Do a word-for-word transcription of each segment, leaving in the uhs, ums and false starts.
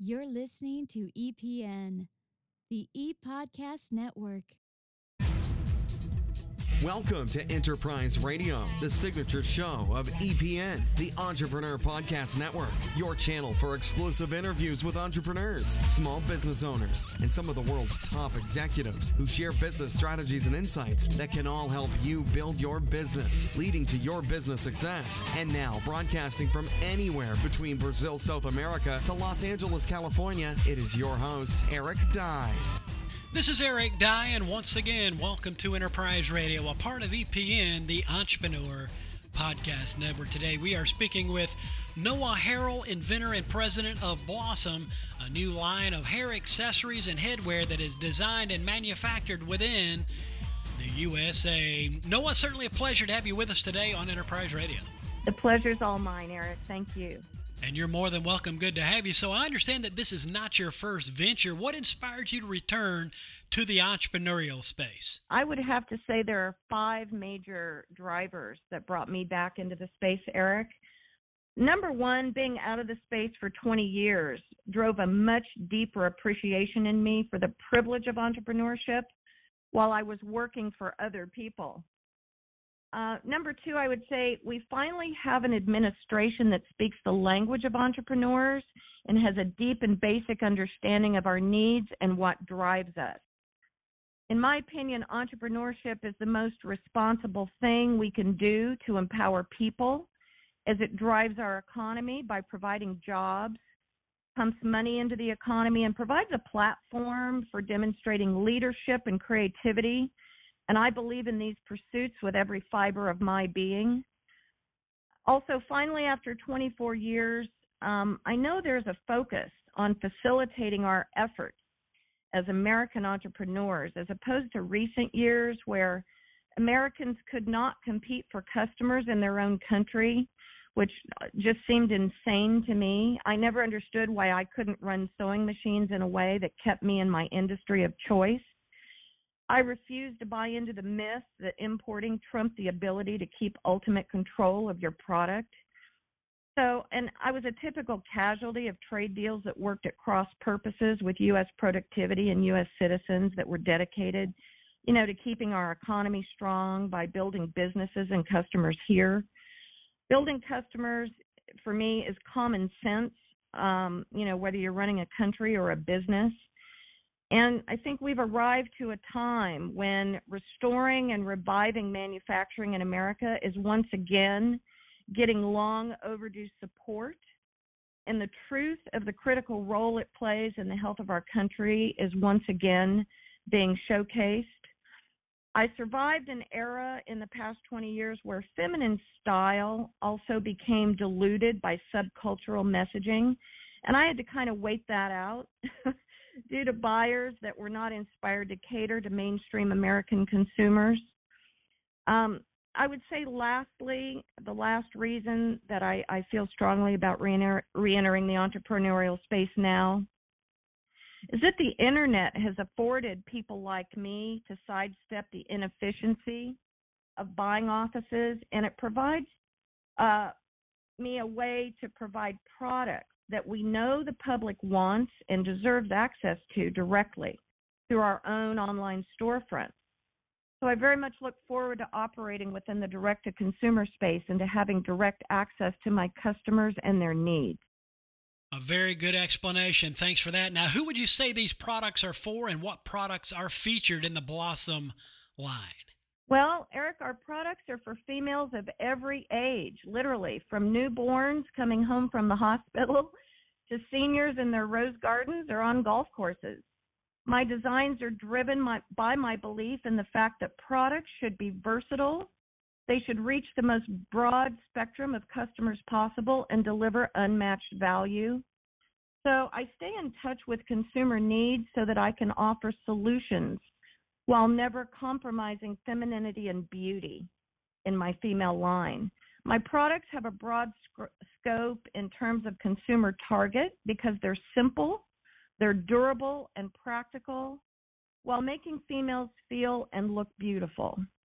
You're listening to E P N, the E-Podcast Network. Welcome to Enterprise Radio, the signature show of E P N, the Entrepreneur Podcast Network, your channel for exclusive interviews with entrepreneurs, small business owners, and some of the world's top executives who share business strategies and insights that can all help you build your business, leading to your business success. And now, broadcasting from anywhere between Brazil, South America to Los Angeles, California, it is your host, Eric Dye. This is Eric Dye, and once again, welcome to Enterprise Radio, a part of E P N, the Entrepreneur Podcast Network. Today, we are speaking with Noah Harrell, inventor and president of Blossom, a new line of hair accessories and headwear that is designed and manufactured within the U S A. Noah, certainly a pleasure to have you with us today on Enterprise Radio. The pleasure's all mine, Eric. Thank you. And you're more than welcome. Good to have you. So I understand that this is not your first venture. What inspired you to return to the entrepreneurial space? I would have to say there are five major drivers that brought me back into the space, Eric. Number one, being out of the space for twenty years drove a much deeper appreciation in me for the privilege of entrepreneurship while I was working for other people. Uh, number two, I would say we finally have an administration that speaks the language of entrepreneurs and has a deep and basic understanding of our needs and what drives us. In my opinion, entrepreneurship is the most responsible thing we can do to empower people, as it drives our economy by providing jobs, pumps money into the economy, and provides a platform for demonstrating leadership and creativity. And I believe in these pursuits with every fiber of my being. Also, finally, after twenty-four years, um, I know there's a focus on facilitating our efforts as American entrepreneurs, as opposed to recent years where Americans could not compete for customers in their own country, which just seemed insane to me. I never understood why I couldn't run sewing machines in a way that kept me in my industry of choice. I refuse to buy into the myth that importing trumped the ability to keep ultimate control of your product. So, and I was a typical casualty of trade deals that worked at cross purposes with U S productivity and U S citizens that were dedicated, you know, to keeping our economy strong by building businesses and customers here. Building customers, for me, is common sense, um, you know, whether you're running a country or a business. And I think we've arrived to a time when restoring and reviving manufacturing in America is once again getting long overdue support. And the truth of the critical role it plays in the health of our country is once again being showcased. I survived an era in the past twenty years where feminine style also became diluted by subcultural messaging. And I had to kind of wait that out. Due to buyers that were not inspired to cater to mainstream American consumers. Um, I would say lastly, the last reason that I, I feel strongly about re-enter, re-entering the entrepreneurial space now is that the internet has afforded people like me to sidestep the inefficiency of buying offices, and it provides uh, me a way to provide products that we know the public wants and deserves access to directly through our own online storefronts. So I very much look forward to operating within the direct-to-consumer space and to having direct access to my customers and their needs. A very good explanation. Thanks for that. Now, who would you say these products are for, and what products are featured in the Blossom line? Well, Eric, our products are for females of every age, literally, from newborns coming home from the hospital to seniors in their rose gardens or on golf courses. My designs are driven my, by my belief in the fact that products should be versatile, they should reach the most broad spectrum of customers possible, and deliver unmatched value. So I stay in touch with consumer needs so that I can offer solutions while never compromising femininity and beauty in my female line. My products have a broad sc- scope in terms of consumer target because they're simple, they're durable and practical, while making females feel and look beautiful.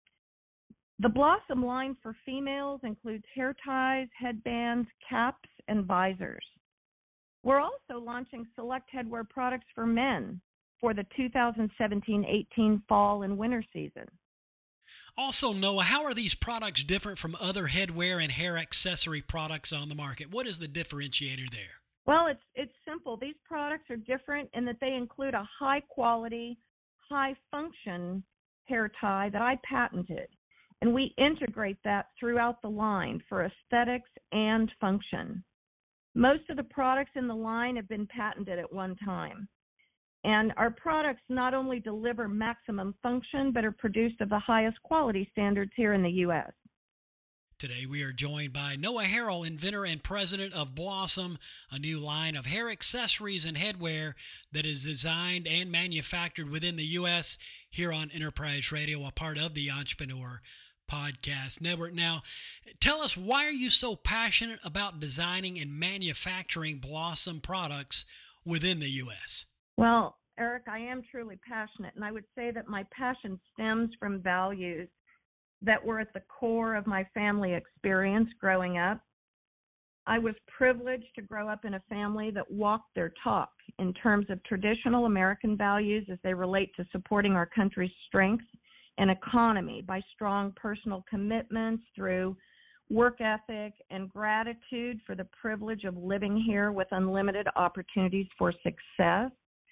The Blossom line for females includes hair ties, headbands, caps, and visors. We're also launching select headwear products for men for the two thousand seventeen eighteen fall and winter season. Also, Noah, how are these products different from other headwear and hair accessory products on the market? What is the differentiator there? Well, it's it's simple. These products are different in that they include a high quality, high function hair tie that I patented. And we integrate that throughout the line for aesthetics and function. Most of the products in the line have been patented at one time. And our products not only deliver maximum function, but are produced of the highest quality standards here in the U S Today we are joined by Noah Harrell, inventor and president of Blossom, a new line of hair accessories and headwear that is designed and manufactured within the U S here on Enterprise Radio, a part of the Entrepreneur Podcast Network. Now, tell us, why are you so passionate about designing and manufacturing Blossom products within the U S? Well, Eric, I am truly passionate, and I would say that my passion stems from values that were at the core of my family experience growing up. I was privileged to grow up in a family that walked their talk in terms of traditional American values as they relate to supporting our country's strength and economy by strong personal commitments through work ethic and gratitude for the privilege of living here with unlimited opportunities for success.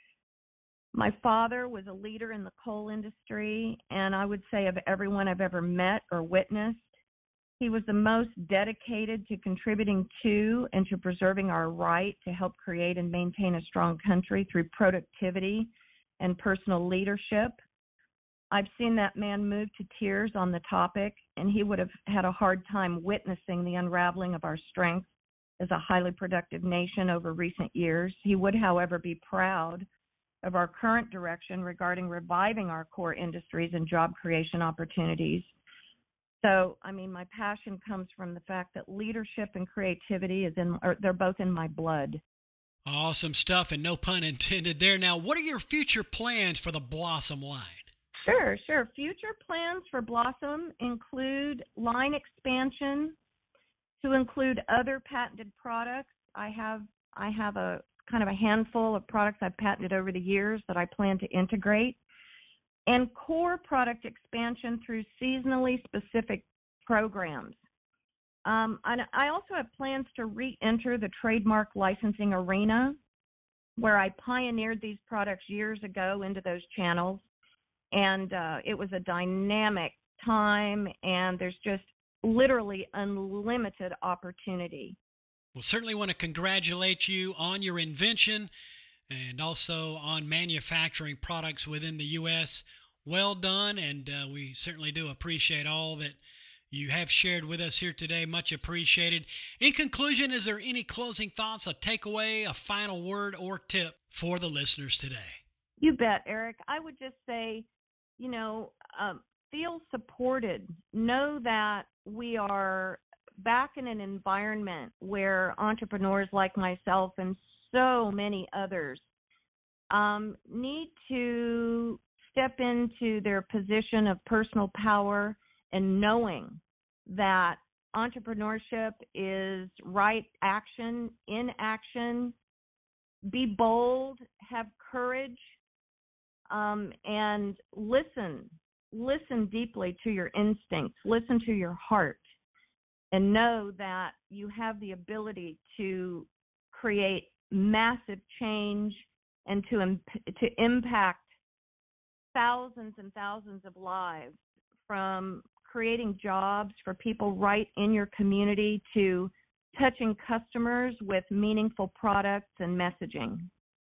My father was a leader in the coal industry, and I would say of everyone I've ever met or witnessed, he was the most dedicated to contributing to and to preserving our right to help create and maintain a strong country through productivity and personal leadership. I've seen that man move to tears on the topic, and he would have had a hard time witnessing the unraveling of our strength as a highly productive nation over recent years. He would, however, be proud of our current direction regarding reviving our core industries and job creation opportunities. So, I mean, my passion comes from the fact that leadership and creativity is in, or they're both in my blood. Awesome stuff, and no pun intended there. Now, what are your future plans for the Blossom line? Sure, sure. Future plans for Blossom include line expansion to include other patented products. I have I have a kind of a handful of products I've patented over the years that I plan to integrate, and core product expansion through seasonally specific programs. Um, and I also have plans to re-enter the trademark licensing arena, where I pioneered these products years ago into those channels, and uh, it was a dynamic time, and there's just literally unlimited opportunity. We'll certainly want to congratulate you on your invention and also on manufacturing products within the U S. Well done, and uh, we certainly do appreciate all that you have shared with us here today. Much appreciated. In conclusion, is there any closing thoughts, a takeaway, a final word, or tip for the listeners today? You bet, Eric. I would just say, you know, um, feel supported. Know that we are back in an environment where entrepreneurs like myself and so many others um, need to step into their position of personal power and knowing that entrepreneurship is right action, in action. Be bold, have courage, um, and listen. Listen deeply to your instincts. Listen to your heart. And know that you have the ability to create massive change and to imp- to impact thousands and thousands of lives, from creating jobs for people right in your community to touching customers with meaningful products and messaging.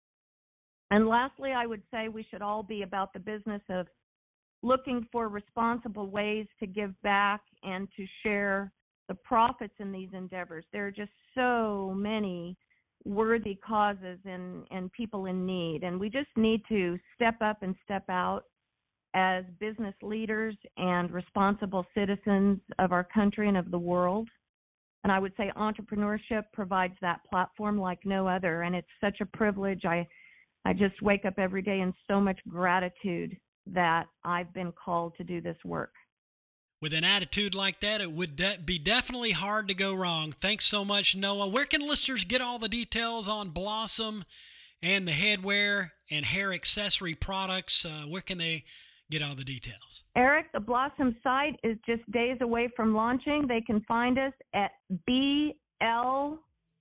And lastly, I would say we should all be about the business of looking for responsible ways to give back and to share the profits in these endeavors. There are just so many worthy causes and, and people in need, and we just need to step up and step out as business leaders and responsible citizens of our country and of the world. And I would say entrepreneurship provides that platform like no other, and it's such a privilege. I, I just wake up every day in so much gratitude that I've been called to do this work. With an attitude like that, it would de- be definitely hard to go wrong. Thanks so much, Noah. Where can listeners get all the details on Blossom and the headwear and hair accessory products? Uh, where can they get all the details? Eric, the Blossom site is just days away from launching. They can find us at B L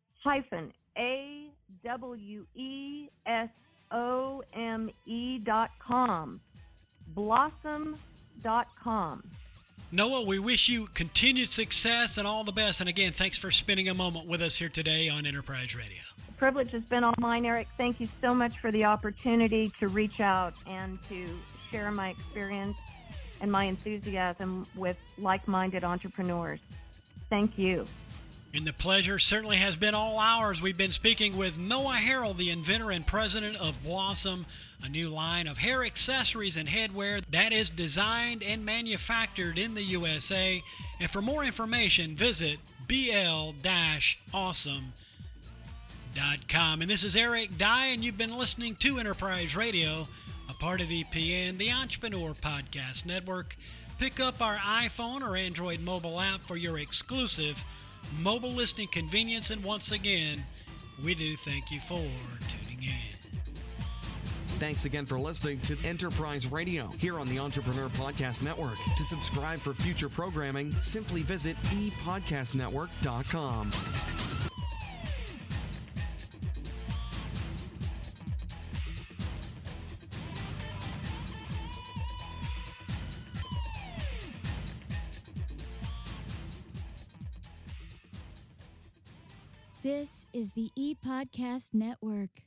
A W E S O M E dot com. Blossom dot com. Noah, we wish you continued success and all the best. And again, thanks for spending a moment with us here today on Enterprise Radio. The privilege has been all mine, Eric. Thank you so much for the opportunity to reach out and to share my experience and my enthusiasm with like-minded entrepreneurs. Thank you. And the pleasure certainly has been all ours. We've been speaking with Noah Harrell, the inventor and president of Blossom, a new line of hair accessories and headwear that is designed and manufactured in the U S A. And for more information, visit B L awesome dot com. And this is Eric Dye, and you've been listening to Enterprise Radio, a part of E P N, the Entrepreneur Podcast Network. Pick up our iPhone or Android mobile app for your exclusive mobile listening convenience. And once again, we do thank you for tuning in. Thanks again for listening to Enterprise Radio here on the Entrepreneur Podcast Network. To subscribe for future programming, simply visit e podcast network dot com. This is the E-Podcast Network.